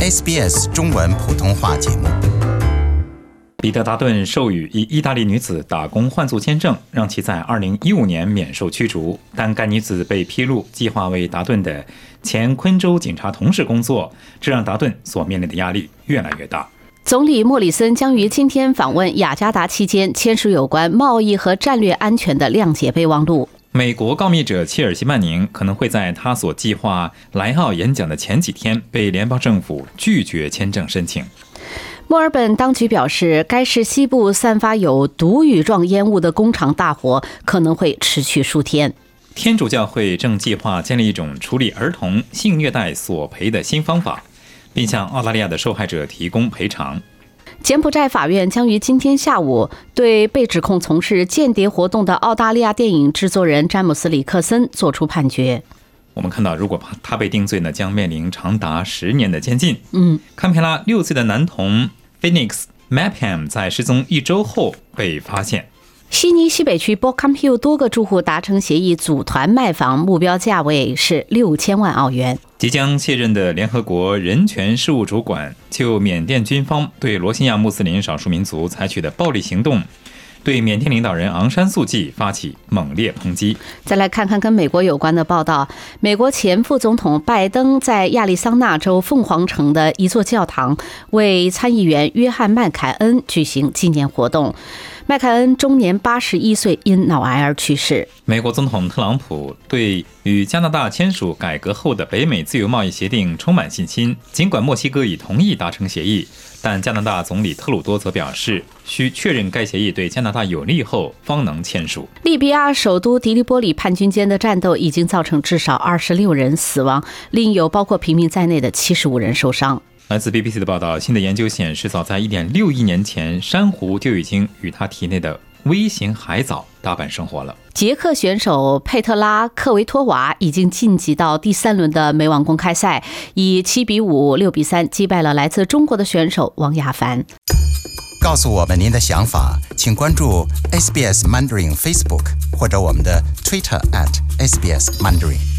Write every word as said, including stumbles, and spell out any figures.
S B S 中文普通话节目。 彼得达顿授予一意大利女子打工换宿签证，让其在二零一五年免受驱逐，但该女子被披露计划为达顿的前昆州警察同事工作，这让达顿所面临的压力越来越大。 总理莫里森将于今天访问雅加达期间签署有关贸易和战略安全的谅解备忘录。 美国告密者切尔西·曼宁可能会在他所计划来澳演讲的前几天被联邦政府拒绝签证申请。 墨尔本当局表示，该市西部散发有毒雨状烟雾的工厂大火可能会持续数天。 天主教会正计划建立一种处理儿童性虐待索赔的新方法，并向澳大利亚的受害者提供赔偿。 柬埔寨法院将于今天下午对被指控从事间谍活动的澳大利亚电影制作人詹姆斯·里克森作出判决。 我们看到，如果他被定罪呢，将面临长达十年的监禁。 嗯， 堪培拉六岁的男童 Phoenix Mapham 在失踪一周后被发现。 悉尼西北区 Bockham Hill 多个住户达成协议，组团卖房，目标价位是六千万澳元。 即将卸任的联合国人权事务主管就缅甸军方对罗兴亚穆斯林少数民族采取的暴力行动，对缅甸领导人昂山素季发起猛烈抨击。 再来看看跟美国有关的报道。美国前副总统拜登在亚利桑那州凤凰城的一座教堂为参议员约翰·麦凯恩举行纪念活动。麦凯恩终年八十一岁，因脑癌而去世。 美国总统特朗普对与加拿大签署改革后的北美自由贸易协定充满信心，尽管墨西哥已同意达成协议，但加拿大总理特鲁多则表示，需确认该协议对加拿大有利后方能签署。 利比亚首都迪利波里叛军间的战斗已经造成至少二十六人死亡，另有包括平民在内的七十五人受伤。 来自 B B C 的报道，新的研究显示，早在 一点六亿年前，珊瑚就已经与它体内的微型海藻搭伴生活了。 捷克选手佩特拉·克维托娃已经晋级到第三轮的美网公开赛，以七比五、六比三击败了来自中国的选手王亚凡。 告诉我们您的想法，请关注 S B S Mandarin Facebook 或者我们的 Twitter at S B S Mandarin。